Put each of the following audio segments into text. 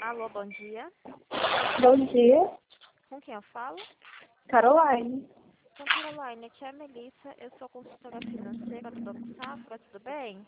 Alô, bom dia. Bom dia, Com quem eu falo? Caroline. Então, Caroline, aqui é a Melissa, eu sou consultora financeira do Banco Safra, tudo bem?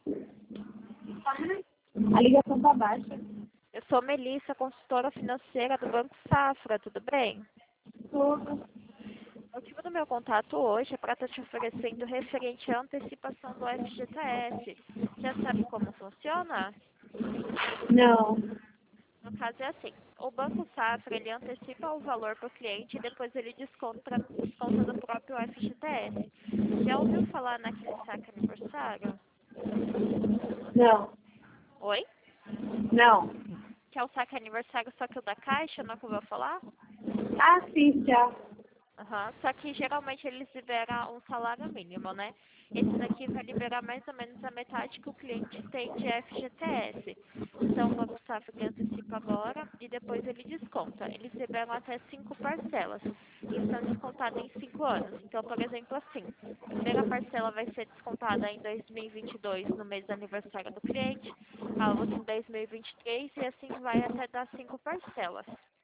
A ligação tá baixa. Eu sou Melissa, consultora financeira do Banco Safra, tudo bem? Tudo. O motivo do meu contato hoje é para estar te oferecendo referente à antecipação do FGTS. Já sabe como funciona? Não. No caso é assim, o Banco Safra, ele antecipa o valor para o cliente e depois ele desconta do próprio FGTS. Já ouviu falar naquele saque aniversário? Não. Oi? Não. Que é o saque aniversário, só que o da Caixa, não é que eu vou falar? Ah, sim, já. Aham. Só que geralmente eles liberam um salário mínimo, né? Esse daqui vai liberar mais ou menos a metade que o cliente tem de FGTS. Então o Banco Safra ele antecipa agora e depois ele desconta. Eles liberam até 5 parcelas e são descontadas em 5 anos. Então, por exemplo, assim, a primeira parcela vai ser descontada em 2022, no mês do aniversário do cliente, a outra em 2023 e assim vai até dar 5 parcelas.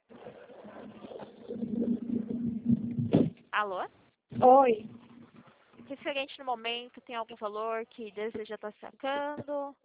Alô? Oi. Referente no momento, tem algum valor que deseja estar sacando?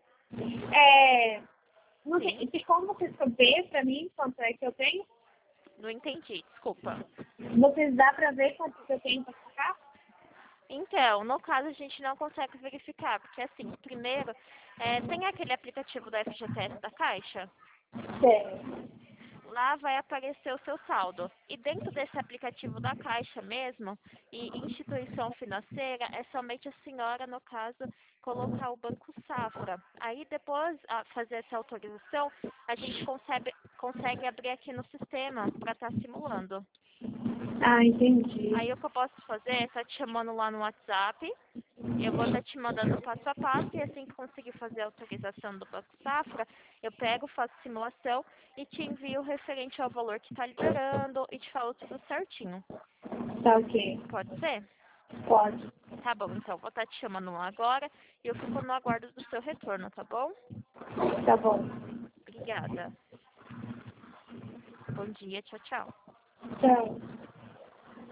Não Sim. tem como você saber pra mim quanto é que eu tenho? Não entendi, desculpa. Vocês dá pra ver quanto que eu tenho pra ficar? Então, no caso a gente não consegue verificar, porque assim, primeiro, tem aquele aplicativo da FGTS da Caixa? Sério. Lá vai aparecer o seu saldo. E dentro desse aplicativo da Caixa mesmo, e instituição financeira, é somente a senhora, no caso, colocar o Banco Safra. Aí depois, a fazer essa autorização, a gente consegue abrir aqui no sistema para estar simulando. Ah, entendi. Aí o que eu posso fazer é estar te chamando lá no WhatsApp. Eu vou estar te mandando passo a passo e assim que conseguir fazer a autorização do Banco Safra, eu pego, faço simulação e te envio referente ao valor que está liberando e te falo tudo certinho. Tá ok. Pode ser? Pode. Tá bom, então vou estar te chamando lá agora e eu fico no aguardo do seu retorno, tá bom? Tá bom. Obrigada. Bom dia, tchau, tchau. Tchau.